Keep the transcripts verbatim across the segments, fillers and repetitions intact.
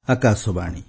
ଆକାଶବାଣୀ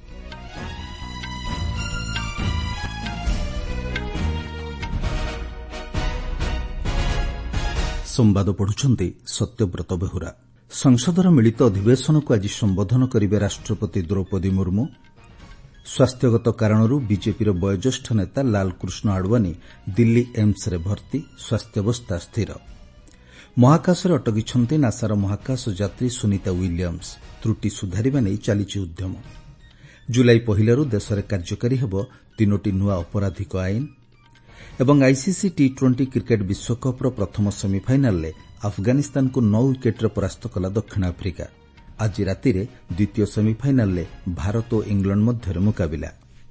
ସମ୍ବାଦ ପଢୁଛନ୍ତି ସତ୍ୟବ୍ରତ ବେହୁରା। ସଂସଦର ମିଳିତ ଅଧିବେଶନକୁ ଆଜି ସମ୍ବୋଧନ କରିବେ ରାଷ୍ଟ୍ରପତି ଦ୍ରୌପଦୀ ମୁର୍ମୁ। ସ୍ୱାସ୍ଥ୍ୟଗତ କାରଣରୁ ବିଜେପିର ବୟୋଜ୍ୟେଷ୍ଠ ନେତା ଲାଲକୃଷ୍ଣ ଆଡୱାନୀ ଦିଲ୍ଲୀ ଏମ୍ସରେ ଭର୍ତ୍ତି, ସ୍ୱାସ୍ଥ୍ୟାବସ୍ଥା ସ୍ଥିର। ମହାକାଶରେ ଅଟକିଛନ୍ତି ନାସାର ମହାକାଶ ଯାତ୍ରୀ ସୁନିତା ୱିଲିୟମ୍ସ। ତ୍ରୁଟି ସୁଧାରିବା ନେଇ ଚାଲିଛି ଉଦ୍ୟମ। ଜୁଲାଇ ପହିଲାରୁ ଦେଶରେ କାର୍ଯ୍ୟକାରୀ ହେବ ତିନୋଟି ନୂଆ ଅପରାଧିକ ଆଇନ। ଏବଂ ଆଇସିସି ଟି ଟ୍ୱେଣ୍ଟି କ୍ରିକେଟ୍ ବିଶ୍ୱକପ୍ର ପ୍ରଥମ ସେମିଫାଇନାଲରେ ଆଫଗାନିସ୍ତାନକୁ ନଅ ୱିକେଟ୍ରେ ପରାସ୍ତ କଲା ଦକ୍ଷିଣ ଆଫ୍ରିକା। ଆଜି ରାତିରେ ଦ୍ୱିତୀୟ ସେମିଫାଇନାଲରେ ଭାରତ ଓ ଇଂଲଣ୍ଡ ମଧ୍ୟରେ ମୁକାବିଲା।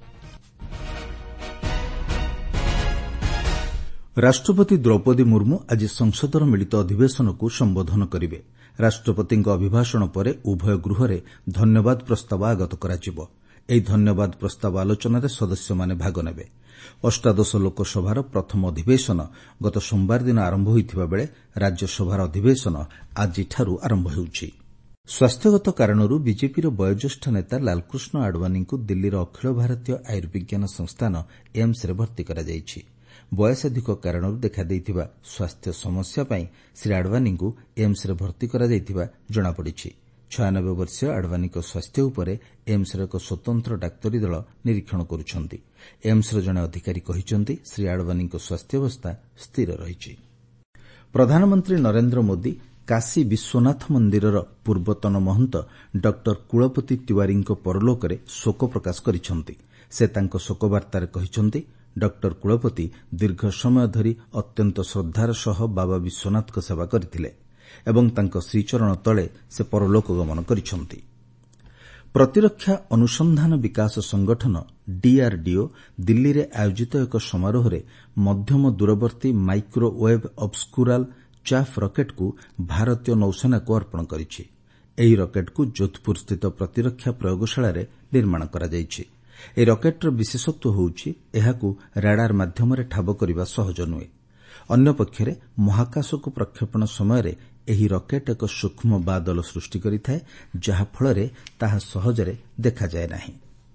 ରାଷ୍ଟ୍ରପତି ଦ୍ରୌପଦୀ ମୁର୍ମୁ ଆଜି ସଂସଦର ମିଳିତ ଅଧିବେଶନକୁ ସମ୍ବୋଧନ କରିବେ। ରାଷ୍ଟ୍ରପତିଙ୍କ ଅଭିଭାଷଣ ପରେ ଉଭୟ ଗୃହରେ ଧନ୍ୟବାଦ ପ୍ରସ୍ତାବ ଆଗତ କରାଯିବ। ଏହି ଧନ୍ୟବାଦ ପ୍ରସ୍ତାବ ଆଲୋଚନାରେ ସଦସ୍ୟମାନେ ଭାଗ ନେବେ। ଅଷ୍ଟାଦଶ ଲୋକସଭାର ପ୍ରଥମ ଅଧିବେଶନ ଗତ ସୋମବାର ଦିନ ଆରମ୍ଭ ହୋଇଥିବା ବେଳେ ରାଜ୍ୟସଭାର ଅଧିବେଶନ ଆଜିଠାରୁ ଆରମ୍ଭ ହେଉଛି। ସ୍ୱାସ୍ଥ୍ୟଗତ କାରଣରୁ ବିଜେପିର ବୟୋଜ୍ୟେଷ୍ଠ ନେତା ଲାଲକୃଷ୍ଣ ଆଡୱାନୀଙ୍କୁ ଦିଲ୍ଲୀର ଅଖିଳ ଭାରତୀୟ ଆୟୁର୍ବିଜ୍ଞାନ ସଂସ୍ଥାନ ଏମ୍ସରେ ଭର୍ତ୍ତି କରାଯାଇଛି। ବୟସାଧିକ କାରଣରୁ ଦେଖାଦେଇଥିବା ସ୍ୱାସ୍ଥ୍ୟ ସମସ୍ୟା ପାଇଁ ଶ୍ରୀ ଆଡୱାନୀଙ୍କୁ ଏମ୍ସରେ ଭର୍ତ୍ତି କରାଯାଇଥିବା ଜଣାପଡ଼ିଛି। ଛୟାନବେ ବର୍ଷୀୟ ଆଡୱାନୀଙ୍କ ସ୍ୱାସ୍ଥ୍ୟ ଉପରେ ଏମ୍ସର ଏକ ସ୍ୱତନ୍ତ୍ର ଡାକ୍ତରୀ ଦଳ ନିରୀକ୍ଷଣ କରୁଛନ୍ତି। ଏମ୍ସର ଜଣେ ଅଧିକାରୀ କହିଛନ୍ତି ଶ୍ରୀ ଆଡୱାନୀଙ୍କ ସ୍ୱାସ୍ଥ୍ୟାବସ୍ଥା ସ୍ଥିର ରହିଛି। ପ୍ରଧାନମନ୍ତ୍ରୀ ନରେନ୍ଦ୍ର ମୋଦି କାଶୀ ବିଶ୍ୱନାଥ ମନ୍ଦିରର ପୂର୍ବତନ ମହନ୍ତ ଡକ୍ଟର କୁଳପତି ତିୱାରୀଙ୍କ ପରଲୋକରେ ଶୋକ ପ୍ରକାଶ କରିଛନ୍ତି। ସେ ତାଙ୍କ ଶୋକବାର୍ତ୍ତାରେ କହିଛନ୍ତି ଡକ୍ଟର କୁଳପତି ଦୀର୍ଘ ସମୟ ଧରି ଅତ୍ୟନ୍ତ ଶ୍ରଦ୍ଧାର ସହ ବାବା ବିଶ୍ୱନାଥଙ୍କ ସେବା କରିଥିଲେ ଏବଂ ତାଙ୍କ ଶ୍ରୀଚରଣ ତଳେ ସେ ପରଲୋକ ଗମନ କରିଛନ୍ତି। ପ୍ରତିରକ୍ଷା ଅନୁସନ୍ଧାନ ବିକାଶ ସଂଗଠନ ଡିଆର୍ଡିଓ ଦିଲ୍ଲୀରେ ଆୟୋଜିତ ଏକ ସମାରୋହରେ ମଧ୍ୟମ ଦୂରବର୍ତ୍ତୀ ମାଇକ୍ରୋୱେଭ୍ ଅବ୍ସ୍କୁରାଲ ଚାଫ୍ ରକେଟ୍କୁ ଭାରତୀୟ ନୌସେନାକୁ ଅର୍ପଣ କରିଛି। ଏହି ରକେଟ୍କୁ ଯୋଧପୁରସ୍ଥିତ ପ୍ରତିରକ୍ଷା ପ୍ରୟୋଗଶାଳାରେ ନିର୍ମାଣ କରାଯାଇଛି। ଏହି ରକେଟ୍ର ବିଶେଷତ୍ୱ ହେଉଛି ଏହାକୁ ରାଡାର ମାଧ୍ୟମରେ ଠାବ କରିବା ସହଜ ନୁହେଁ। ଅନ୍ୟପକ୍ଷରେ ମହାକାଶକୁ ପ୍ରକ୍ଷେପଣ ସମୟରେ ଏହି ରକେଟ୍ ଏକ ସୂକ୍ଷ୍ମ ବାଦଲ ସୃଷ୍ଟି କରିଥାଏ, ଯାହାଫଳରେ ତାହା ସହଜରେ ଦେଖାଯାଏ ନାହିଁ।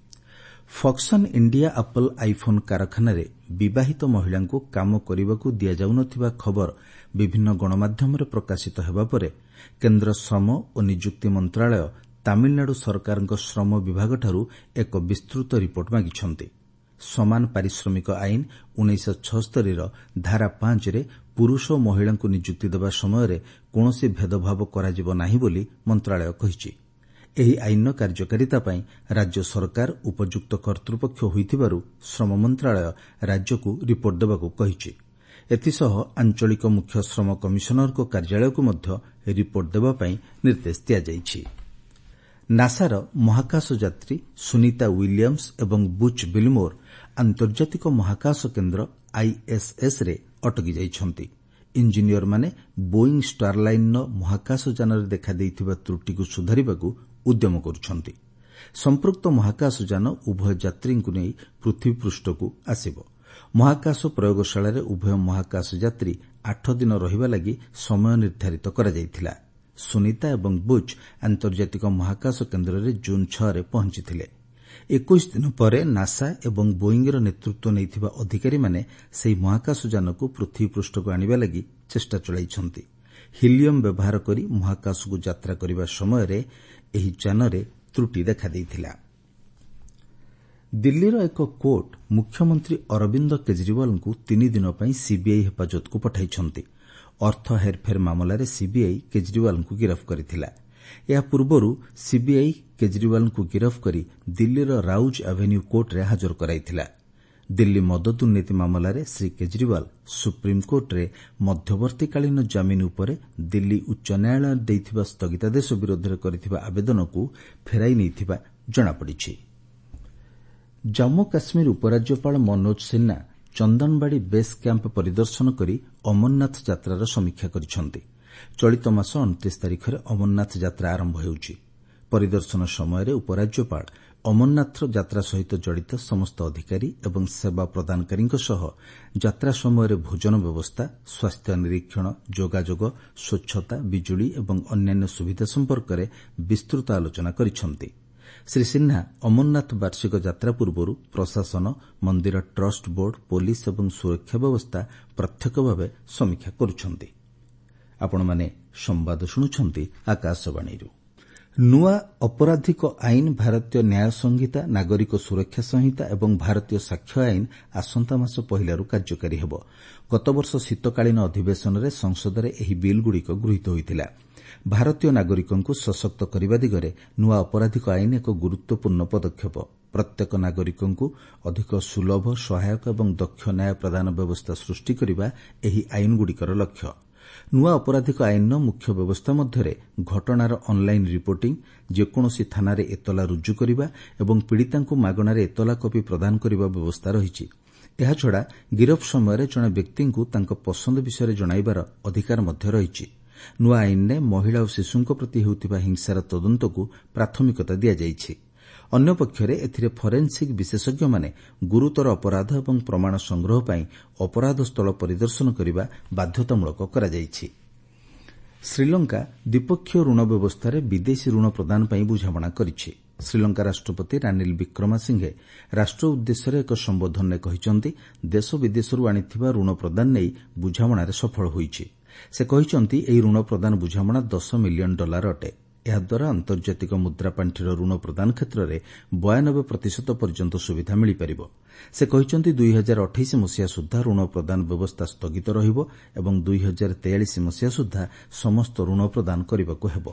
ଫକ୍ସନ୍ ଇଣ୍ଡିଆ ଆପଲ୍ ଆଇଫୋନ୍ କାରଖାନାରେ ବିବାହିତ ମହିଳାଙ୍କୁ କାମ କରିବାକୁ ଦିଆଯାଉନଥିବା ଖବର ବିଭିନ୍ନ ଗଣମାଧ୍ୟମରେ ପ୍ରକାଶିତ ହେବା ପରେ କେନ୍ଦ୍ର ଶ୍ରମ ଓ ନିଯୁକ୍ତି ମନ୍ତ୍ରଣାଳୟ ତାମିଲନାଡୁ ସରକାରଙ୍କ ଶ୍ରମ ବିଭାଗଠାରୁ ଏକ ବିସ୍ତୃତ ରିପୋର୍ଟ ମାଗିଛନ୍ତି। ସମାନ ପାରିଶ୍ରମିକ ଆଇନ ଉଣେଇଶହ ଛଅସ୍ତରୀର ଧାରା ପାଞ୍ଚରେ ପୁରୁଷ ଓ ମହିଳାଙ୍କୁ ନିଯୁକ୍ତି ଦେବା ସମୟରେ କୌଣସି ଭେଦଭାବ କରାଯିବ ନାହିଁ ବୋଲି ମନ୍ତ୍ରଣାଳୟ କହିଛି। ଏହି ଆଇନର କାର୍ଯ୍ୟକାରିତା ପାଇଁ ରାଜ୍ୟ ସରକାର ଉପଯୁକ୍ତ କର୍ତ୍ତୃପକ୍ଷ ହୋଇଥିବାରୁ ଶ୍ରମ ମନ୍ତ୍ରଣାଳୟ ରାଜ୍ୟକୁ ରିପୋର୍ଟ ଦେବାକୁ କହିଛି। ଏଥିସହ ଆଞ୍ଚଳିକ ମୁଖ୍ୟ ଶ୍ରମ କମିଶନରଙ୍କ କାର୍ଯ୍ୟାଳୟକୁ ମଧ୍ୟ ରିପୋର୍ଟ ଦେବା ପାଇଁ ନିର୍ଦ୍ଦେଶ ଦିଆଯାଇଛି। ନାସାର ମହାକାଶ ଯାତ୍ରୀ ସୁନିତା ୱିଲିୟମ୍ସ ଏବଂ ବୁଚ୍ ବିଲମୋର ଆନ୍ତର୍ଜାତିକ ମହାକାଶ କେନ୍ଦ୍ର ଆଇଏସ୍ଏସ୍ରେ ଅଟକି ଯାଇଛନ୍ତି। ଇଞ୍ଜିନିୟରମାନେ ବୋଇଂ ଷ୍ଟାରଲାଇନ୍ର ମହାକାଶଯାନରେ ଦେଖାଦେଇଥିବା ତ୍ରୁଟିକୁ ସୁଧାରିବାକୁ ଉଦ୍ୟମ କରୁଛନ୍ତି। ସମ୍ପୃକ୍ତ ମହାକାଶଯାନ ଉଭୟ ଯାତ୍ରୀଙ୍କୁ ନେଇ ପୃଥିବୀ ପୃଷ୍ଠକୁ ଆସିବ। ମହାକାଶ ପ୍ରୟୋଗଶାଳାରେ ଉଭୟ ମହାକାଶ ଯାତ୍ରୀ ଆଠ ଦିନ ରହିବା ଲାଗି ସମୟ ନିର୍ଦ୍ଧାରିତ କରାଯାଇଥିଲା। ସୁନିତା ଏବଂ ବୁଚ୍ ଆନ୍ତର୍ଜାତିକ ମହାକାଶ କେନ୍ଦ୍ରରେ ଜୁନ୍ ଛଅରେ ପହଞ୍ଚିଥିଲେ। ଏକୋଇଶ ଦିନ ପରେ ନାସା ଏବଂ ବୋଇଂର ନେତୃତ୍ୱ ନେଇଥିବା ଅଧିକାରୀମାନେ ସେହି ମହାକାଶଯାନକୁ ପୃଥିବୀ ପୃଷ୍ଠକୁ ଆଣିବା ଲାଗି ଚେଷ୍ଟା ଚଳାଇଛନ୍ତି। ହିଲିୟମ୍ ବ୍ୟବହାର କରି ମହାକାଶକୁ ଯାତ୍ରା କରିବା ସମୟରେ ଏହି ଯାନରେ ତ୍ରୁଟି ଦେଖାଦେଇଥିଲା। ଦିଲ୍ଲୀର ଏକ କୋର୍ଟ ମୁଖ୍ୟମନ୍ତ୍ରୀ ଅରବିନ୍ଦ କେଜରିୱାଲଙ୍କୁ ତିନି ଦିନ ପାଇଁ ସିବିଆଇ ହେଫାଜତକୁ ପଠାଇଛନ୍ତି। ଅର୍ଥ ହେରଫେର ମାମଲାରେ ସିବିଆଇ କେଜରିୱାଲଙ୍କୁ ଗିରଫ କରିଥିଲା। ଏହା ପୂର୍ବରୁ ସିବିଆଇ କେଜରିୱାଲଙ୍କୁ ଗିରଫ କରି ଦିଲ୍ଲୀର ରାଉଜ ଆଭେନ୍ୟୁ କୋର୍ଟରେ ହାଜର କରାଇଥିଲା। ଦିଲ୍ଲୀ ମଦ ଦୁର୍ନୀତି ମାମଲାରେ ଶ୍ରୀ କେଜରିୱାଲ ସୁପ୍ରିମକୋର୍ଟରେ ମଧ୍ୟବର୍ତ୍ତୀକାଳୀନ ଜାମିନ ଉପରେ ଦିଲ୍ଲୀ ଉଚ୍ଚ ନ୍ୟାୟାଳୟ ଦେଇଥିବା ସ୍ଥଗିତାଦେଶ ବିରୋଧରେ କରିଥିବା ଆବେଦନକୁ ଫେରାଇ ନେଇଥିବା ଜଣାପଡ଼ିଛି। ଜାମ୍ମୁ କାଶ୍ମୀର ଉପରାଜ୍ୟପାଳ ମନୋଜ ସିହ୍ନା ଚନ୍ଦନବାଡ଼ି ବେସ୍ କ୍ୟାମ୍ପ ପରିଦର୍ଶନ କରି ଅମରନାଥ ଯାତ୍ରାର ସମୀକ୍ଷା କରିଛନ୍ତି। ଚଳିତ ମାସ ଅଣତିରିଶ ତାରିଖରେ ଅମରନାଥ ଯାତ୍ରା ଆରମ୍ଭ ହେଉଛି। ପରିଦର୍ଶନ ସମୟରେ ଉପରାଜ୍ୟପାଳ ଅମରନାଥ ଯାତ୍ରା ସହିତ ଜଡ଼ିତ ସମସ୍ତ ଅଧିକାରୀ ଏବଂ ସେବା ପ୍ରଦାନକାରୀଙ୍କ ସହ ଯାତ୍ରା ସମୟରେ ଭୋଜନ ବ୍ୟବସ୍ଥା, ସ୍ୱାସ୍ଥ୍ୟ ନିରୀକ୍ଷଣ, ଯୋଗାଯୋଗ, ସ୍ୱଚ୍ଛତା, ବିଜୁଳି ଏବଂ ଅନ୍ୟାନ୍ୟ ସୁବିଧା ସମ୍ପର୍କରେ ବିସ୍ତୃତ ଆଲୋଚନା କରିଛନ୍ତି। ଶ୍ରୀ ସିହ୍ନା ଅମରନାଥ ବାର୍ଷିକ ଯାତ୍ରା ପୂର୍ବରୁ ପ୍ରଶାସନ, ମନ୍ଦିର ଟ୍ରଷ୍ଟ ବୋର୍ଡ, ପୋଲିସ ଏବଂ ସୁରକ୍ଷା ବ୍ୟବସ୍ଥା ପ୍ରତ୍ୟକ୍ଷ ଭାବେ ସମୀକ୍ଷା କରୁଛନ୍ତି। ଆପଣମାନେ ସମ୍ବାଦ ଶୁଣୁଛନ୍ତି ଆକାଶବାଣୀରୁ। ନୂଆ ଅପରାଧିକ ଆଇନ, ଭାରତୀୟ ନ୍ୟାୟ ସଂହିତା, ନାଗରିକ ସୁରକ୍ଷା ସଂହିତା ଏବଂ ଭାରତୀୟ ସାକ୍ଷ୍ୟ ଆଇନ ଆସନ୍ତା ମାସ ପହିଲାରୁ କାର୍ଯ୍ୟକାରୀ ହେବ। ଗତବର୍ଷ ଶୀତକାଳୀନ ଅଧିବେଶନରେ ସଂସଦରେ ଏହି ବିଲ୍ଗୁଡ଼ିକ ଗୃହୀତ ହୋଇଥିଲା। ଭାରତୀୟ ନାଗରିକଙ୍କୁ ସଶକ୍ତ କରିବା ଦିଗରେ ନୂଆ ଅପରାଧିକ ଆଇନ ଏକ ଗୁରୁତ୍ୱପୂର୍ଣ୍ଣ ପଦକ୍ଷେପ। ପ୍ରତ୍ୟେକ ନାଗରିକଙ୍କୁ ଅଧିକ ସୁଲଭ, ସହାୟକ ଏବଂ ଦକ୍ଷ ନ୍ୟାୟ ପ୍ରଦାନ ବ୍ୟବସ୍ଥା ସୃଷ୍ଟି କରିବା ଏହି ଆଇନଗୁଡ଼ିକର ଲକ୍ଷ୍ୟ। ନୂଆ ଅପରାଧିକ ଆଇନର ମୁଖ୍ୟ ବ୍ୟବସ୍ଥା ମଧ୍ୟରେ ଘଟଣାର ଅନ୍ଲାଇନ୍ ରିପୋର୍ଟିଂ, ଯେକୌଣସି ଥାନାରେ ଏତଲା ରୁଜୁ କରିବା ଏବଂ ପୀଡ଼ିତାଙ୍କୁ ମାଗଣାରେ ଏତଲା କପି ପ୍ରଦାନ କରିବା ବ୍ୟବସ୍ଥା ରହିଛି। ଏହାଛଡ଼ା ଗିରଫ ସମୟରେ ଜଣେ ବ୍ୟକ୍ତିଙ୍କୁ ତାଙ୍କ ପସନ୍ଦ ବିଷୟରେ ଜଣାଇବାର ଅଧିକାର ମଧ୍ୟ ରହିଛି। ନୂଆ ଆଇନରେ ମହିଳା ଓ ଶିଶୁଙ୍କ ପ୍ରତି ହେଉଥିବା ହିଂସାର ତଦନ୍ତକୁ ପ୍ରାଥମିକତା ଦିଆଯାଇଛି। ଅନ୍ୟପକ୍ଷରେ ଏଥିରେ ଫରେନ୍ସିକ୍ ବିଶେଷଜ୍ଞମାନେ ଗୁରୁତର ଅପରାଧ ଏବଂ ପ୍ରମାଣ ସଂଗ୍ରହ ପାଇଁ ଅପରାଧ ସ୍ଥଳ ପରିଦର୍ଶନ କରିବା ବାଧ୍ୟତାମୂଳକ କରାଯାଇଛି। ଶ୍ରୀଲଙ୍କା ଦ୍ୱିପକ୍ଷୀୟ ଋଣ ବ୍ୟବସ୍ଥାରେ ବିଦେଶୀ ଋଣ ପ୍ରଦାନ ପାଇଁ ବୁଝାମଣା କରିଛି। ଶ୍ରୀଲଙ୍କା ରାଷ୍ଟ୍ରପତି ରାନିଲ୍ ବିକ୍ରମାସିଂଘେ ରାଷ୍ଟ୍ର ଉଦ୍ଦେଶ୍ୟରେ ଏକ ସମ୍ବୋଧନରେ କହିଛନ୍ତି, ଦେଶ ବିଦେଶରୁ ଆଣିଥିବା ଋଣ ପ୍ରଦାନ ନେଇ ବୁଝାମଣାରେ ସଫଳ ହୋଇଛି। ସେ କହିଛନ୍ତି, ଏହି ଋଣ ପ୍ରଦାନ ବୁଝାମଣା ଦଶ ମିଲିୟନ ଡଲାର ଅଟେ। ଏହାଦ୍ୱାରା ଆନ୍ତର୍ଜାତିକ ମୁଦ୍ରାପାଣ୍ଠିର ଋଣ ପ୍ରଦାନ କ୍ଷେତ୍ରରେ ବୟାନବେ ପ୍ରତିଶତ ପର୍ଯ୍ୟନ୍ତ ସୁବିଧା ମିଳିପାରିବ। ସେ କହିଛନ୍ତି, ଦୁଇ ହଜାର ଅଠେଇଶ ମସିହା ସୁଦ୍ଧା ଋଣ ପ୍ରଦାନ ବ୍ୟବସ୍ଥା ସ୍ଥଗିତ ରହିବ ଏବଂ ଦୁଇ ହଜାର ତେୟାଳିଶ ମସିହା ସୁଦ୍ଧା ସମସ୍ତ ଋଣ ପ୍ରଦାନ କରିବାକୁ ହେବ।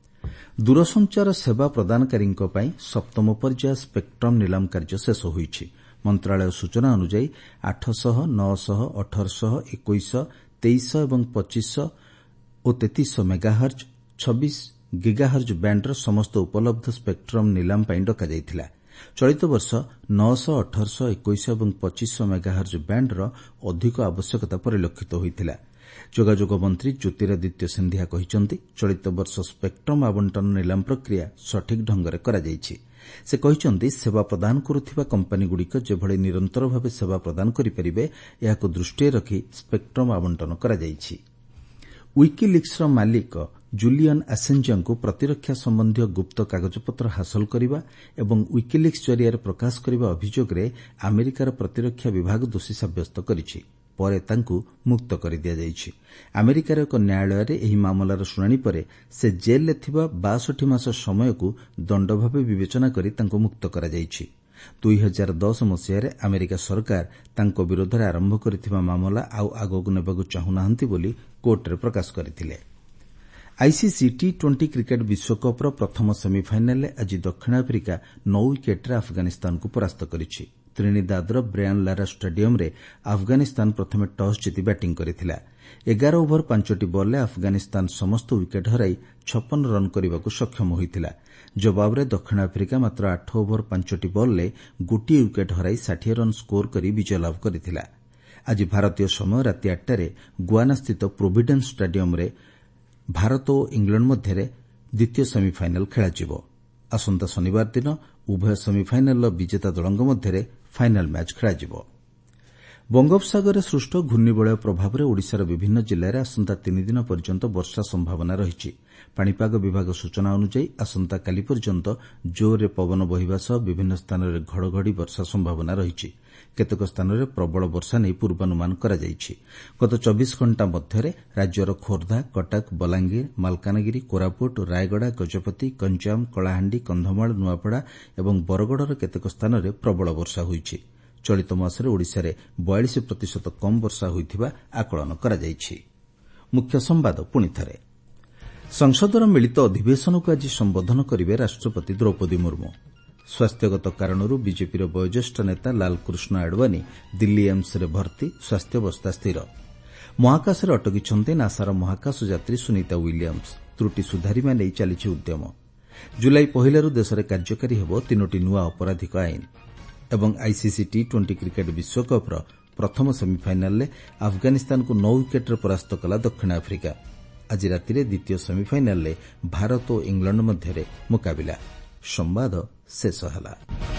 ଦୂରସଞ୍ଚାର ସେବା ପ୍ରଦାନକାରୀଙ୍କ ପାଇଁ ସପ୍ତମ ପର୍ଯ୍ୟାୟ ସ୍ପେକ୍ଟ୍ରମ୍ ନିଲାମ କାର୍ଯ୍ୟ ଶେଷ ହୋଇଛି। ମନ୍ତ୍ରଣାଳୟ ସୂଚନା ଅନୁଯାୟୀ ଆଠଶହ, ନଅଶହ, ଅଠରଶହ, ଏକୋଇଶଶହ, ତେଇଶଶହ ଏବଂ ପଚିଶଶହ ଓ ତେତିଶଶହ ମେଗାହର୍ଜ, ଛବିଶ ଗିଗାହର୍ଜ ବ୍ୟାଣ୍ଡର ସମସ୍ତ ଉପଲବ୍ଧ ସ୍ପେକ୍ଟ୍ରମ୍ ନିଲାମ ପାଇଁ ଡକାଯାଇଥିଲା। ଚଳିତ ବର୍ଷ ନଅଶହ, ଅଠରଶହ, ଏକୋଇଶଶହ ଏବଂ ପଚିଶଶହ ମେଗାହର୍ଜ ବ୍ୟାଣ୍ଡର ଅଧିକ ଆବଶ୍ୟକତା ପରିଲକ୍ଷିତ ହୋଇଥିଲା। ଯୋଗାଯୋଗ ମନ୍ତ୍ରୀ ଜ୍ୟୋତିରାଦିତ୍ୟ ସିନ୍ଧିଆ କହିଛନ୍ତି, ଚଳିତ ବର୍ଷ ସ୍ପେକ୍ଟ୍ରମ୍ ଆବଣ୍ଟନ ନିଲାମ ପ୍ରକ୍ରିୟା ସଠିକ୍ ଢଙ୍ଗରେ କରାଯାଇଛି। ସେ କହିଛନ୍ତି, ସେବା ପ୍ରଦାନ କରୁଥିବା କମ୍ପାନୀଗୁଡ଼ିକ ଯେଭଳି ନିରନ୍ତର ଭାବେ ସେବା ପ୍ରଦାନ କରିପାରିବେ, ଏହାକୁ ଦୃଷ୍ଟିରେ ରଖି ସ୍ପେକ୍ଟ୍ରମ୍ ଆବଣ୍ଟନ କରାଯାଇଛି। ୱିକିଲିକ୍ସର ମାଲିକ ଜୁଲିୟନ୍ ଆସେଞ୍ଜଙ୍କୁ ପ୍ରତିରକ୍ଷା ସମ୍ବନ୍ଧୀୟ ଗୁପ୍ତ କାଗଜପତ୍ର ହାସଲ କରିବା ଏବଂ ୱିକିଲିକ୍ସ ଜରିଆରେ ପ୍ରକାଶ କରିବା ଅଭିଯୋଗରେ ଆମେରିକାର ପ୍ରତିରକ୍ଷା ବିଭାଗ ଦୋଷୀ ସାବ୍ୟସ୍ତ କରିଛି। ପରେ ତାଙ୍କୁ ମୁକ୍ତ କରିଦିଆଯାଇଛି। ଆମେରିକାର ଏକ ନ୍ୟାୟାଳୟରେ ଏହି ମାମଲାର ଶୁଣାଣି ପରେ ସେ ଜେଲ୍ରେ ଥିବା ବାଷଠି ମାସ ସମୟକୁ ଦଣ୍ଡ ଭାବେ ବିବେଚନା କରି ତାଙ୍କୁ ମୁକ୍ତ କରାଯାଇଛି। ଦୁଇ ହଜାର ଦଶ ମସିହାରେ ଆମେରିକା ସରକାର ତାଙ୍କ ବିରୋଧରେ ଆରମ୍ଭ କରିଥିବା ମାମଲା ଆଉ ଆଗକୁ ନେବାକୁ ଚାହୁଁନାହାନ୍ତି ବୋଲି କୋର୍ଟରେ ପ୍ରକାଶ କରିଥିଲେ। ଆଇସିସି ଟି ଟ୍ୱେଣ୍ଟି କ୍ରିକେଟ୍ ବିଶ୍ୱକପ୍ର ପ୍ରଥମ ସେମିଫାଇନାଲ୍ରେ ଆଜି ଦକ୍ଷିଣ ଆଫ୍ରିକା ନଅ ୱିକେଟ୍ରେ ଆଫଗାନିସ୍ତାନକୁ ପରାସ୍ତ କରିଛି। ତ୍ରିନିଦାଦର ବ୍ରେୟାନ୍ ଲାରା ଷ୍ଟାଡିୟମ୍ରେ ଆଫଗାନିସ୍ତାନ ପ୍ରଥମେ ଟସ୍ ଜିତି ବ୍ୟାଟିଂ କରିଥିଲା। ଏଗାର ଓଭର ପାଞ୍ଚଟି ବଲ୍ରେ ଆଫଗାନିସ୍ତାନ ସମସ୍ତ ୱିକେଟ୍ ହରାଇ ଛପନ ରନ୍ କରିବାକୁ ସକ୍ଷମ ହୋଇଥିଲା। ଜବାବରେ ଦକ୍ଷିଣ ଆଫ୍ରିକା ମାତ୍ର ଆଠ ଓଭର ପାଞ୍ଚଟି ବଲ୍ରେ ଗୋଟିଏ ୱିକେଟ୍ ହରାଇ ଷାଠିଏ ରନ୍ ସ୍କୋର କରି ବିଜୟ ଲାଭ କରିଥିଲା। ଆଜି ଭାରତୀୟ ସମୟ ରାତି ଆଠଟାରେ ଗୁଆନାସ୍ଥିତ ପ୍ରୋଭିଡେନ୍ସ ଷ୍ଟାଡିୟମ୍ରେ ଭାରତ ଓ ଇଂଲଣ୍ଡ ମଧ୍ୟରେ ଦ୍ୱିତୀୟ ସେମିଫାଇନାଲ୍ ଖେଳାଯିବ। ଆସନ୍ତା ଶନିବାର ଦିନ ଉଭୟ ସେମିଫାଇନାଲ୍ର ବିଜେତା ଦଳଙ୍କ ମଧ୍ୟରେ ଫାଇନାଲ୍ ମ୍ୟାଚ୍ ଖେଳାଯିବ। ବଙ୍ଗୋପସାଗରରେ ସୃଷ୍ଟ ଘୂର୍ଣ୍ଣିବଳୟ ପ୍ରଭାବରେ ଓଡ଼ିଶାର ବିଭିନ୍ନ ଜିଲ୍ଲାରେ ଆସନ୍ତା ତିନି ଦିନ ପର୍ଯ୍ୟନ୍ତ ବର୍ଷା ସମ୍ଭାବନା ରହିଛି। ପାଣିପାଗ ବିଭାଗ ସୂଚନା ଅନୁଯାୟୀ ଆସନ୍ତାକାଲି ପର୍ଯ୍ୟନ୍ତ ଜୋର୍ରେ ପବନ ବହିବା ସହ ବିଭିନ୍ନ ସ୍ଥାନରେ ଘଡ଼ଘଡ଼ି ବର୍ଷା ସମ୍ଭାବନା ରହିଛି। କେତେକ ସ୍ଥାନରେ ପ୍ରବଳ ବର୍ଷା ନେଇ ପୂର୍ବାନୁମାନ କରାଯାଇଛି। ଗତ ଚବିଶ ଘଣ୍ଟା ମଧ୍ୟରେ ରାଜ୍ୟର ଖୋର୍ଦ୍ଧା, କଟକ, ବଲାଙ୍ଗୀର, ମାଲକାନଗିରି, କୋରାପୁଟ, ରାୟଗଡ଼ା, ଗଜପତି, ଗଞ୍ଜାମ, କଳାହାଣ୍ଡି, କନ୍ଧମାଳ, ନୂଆପଡ଼ା ଏବଂ ବରଗଡ଼ର କେତେକ ସ୍ଥାନରେ ପ୍ରବଳ ବର୍ଷା ହୋଇଛି। ଚଳିତ ମାସରେ ଓଡ଼ିଶାରେ ବୟାଳିଶ ପ୍ରତିଶତ କମ୍ ବର୍ଷା ହୋଇଥିବା ଆକଳନ କରାଯାଇଛି। ମୁଖ୍ୟ ସମ୍ବାଦ ପୁଣିଥରେ। ସଂସଦର ମିଳିତ ଅଧିବେଶନକୁ ଆଜି ସମ୍ବୋଧନ କରିବେ ରାଷ୍ଟ୍ରପତି ଦ୍ରୌପଦୀ ମୁର୍ମୁ। ସ୍ୱାସ୍ଥ୍ୟଗତ କାରଣରୁ ବିଜେପିର ବୟୋଜ୍ୟେଷ୍ଠ ନେତା ଲାଲକୃଷ୍ଣ ଆଡୱାନୀ ଦିଲ୍ଲୀ ଏମ୍ସରେ ଭର୍ତ୍ତି, ସ୍ୱାସ୍ଥ୍ୟାବସ୍ଥା ସ୍ଥିର। ମହାକାଶରେ ଅଟକିଛନ୍ତି ନାସାର ମହାକାଶ ଯାତ୍ରୀ ସୁନିତା ୱିଲିୟମ୍ସ। ତ୍ରୁଟି ସୁଧାରିବା ନେଇ ଚାଲିଛି ଉଦ୍ୟମ। ଜୁଲାଇ ପହିଲାରୁ ଦେଶରେ କାର୍ଯ୍ୟକାରୀ ହେବ ତିନୋଟି ନୂଆ ଅପରାଧିକ ଆଇନ। ଏବଂ ଆଇସିସି ଟି ଟ୍ୱେଣ୍ଟି କ୍ରିକେଟ୍ ବିଶ୍ୱକପ୍ର ପ୍ରଥମ ସେମିଫାଇନାଲ୍ରେ ଆଫଗାନିସ୍ତାନକୁ ନଅ ୱିକେଟ୍ରେ ପରାସ୍ତ କଲା ଦକ୍ଷିଣ ଆଫ୍ରିକା। ଆଜି ରାତିରେ ଦ୍ୱିତୀୟ ସେମିଫାଇନାଲ୍ରେ ଭାରତ ଓ ଇଂଲଣ୍ଡ ମଧ୍ୟରେ ମୁକାବିଲା। ସମ୍ବାଦ ଶେଷ ହେଲା।